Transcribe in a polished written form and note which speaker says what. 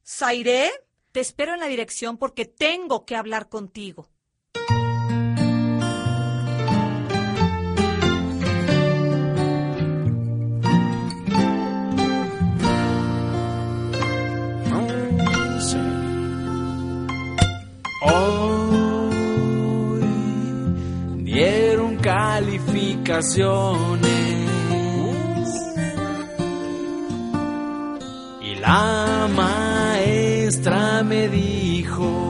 Speaker 1: Zairé, te espero en la dirección porque tengo que hablar contigo.
Speaker 2: Hoy dieron calificaciones y la maestra me dijo: